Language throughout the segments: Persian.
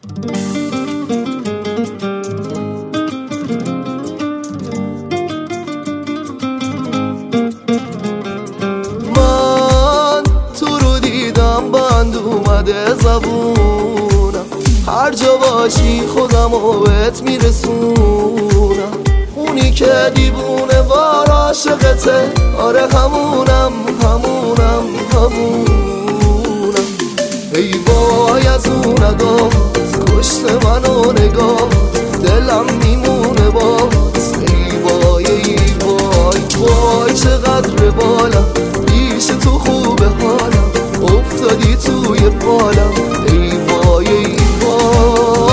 من تو رو دیدم بند اومده زبونم، هر جا باشی خودمو بهت میرسونم. اونی که دیوونه وار عاشقته، آره همونم همونم همونم. ای وای از اون ادا کشت منو نگاه، دلم میمونه باز. ای وای ای وای وای چقدر بالم، پیش تو خوبه حالم، افتادی توی فالم. ای وای ای وای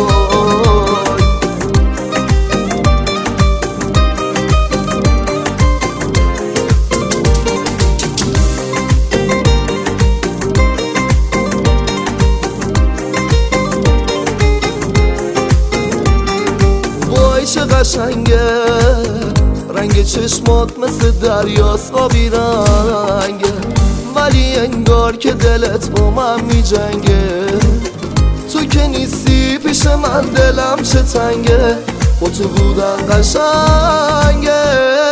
چه قشنگه، رنگ چشمات مثل دریاست آبی رنگه، ولی انگار که دلت با من میجنگه. تو که نیستی پیش من دلم چه تنگه، با تو بودن قشنگه.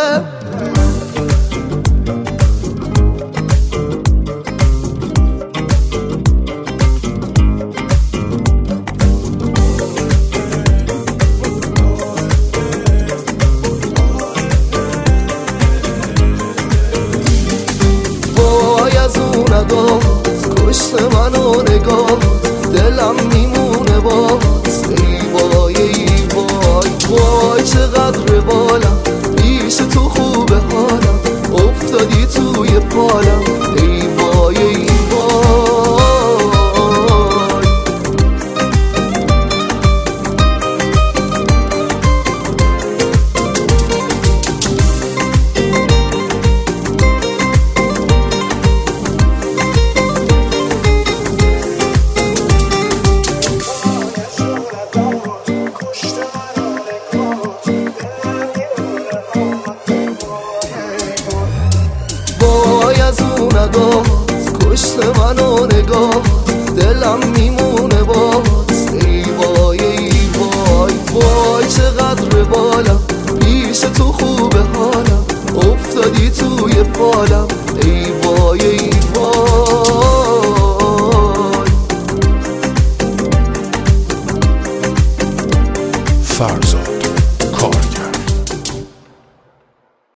از اون ادا کشت منو نگاه، دلم میمونه باز. ای وای ای وای وای چقدر بالم، پیش تو خوبه حالم، افتادی توی فالم. ای وای ای وای از اون ادا کشت منو نگاه، دلم میمونه باز. ای وای ای وای وای چقدر بالم، پیش تو خوبه حالم، افتادی توی فالم. ای وای ای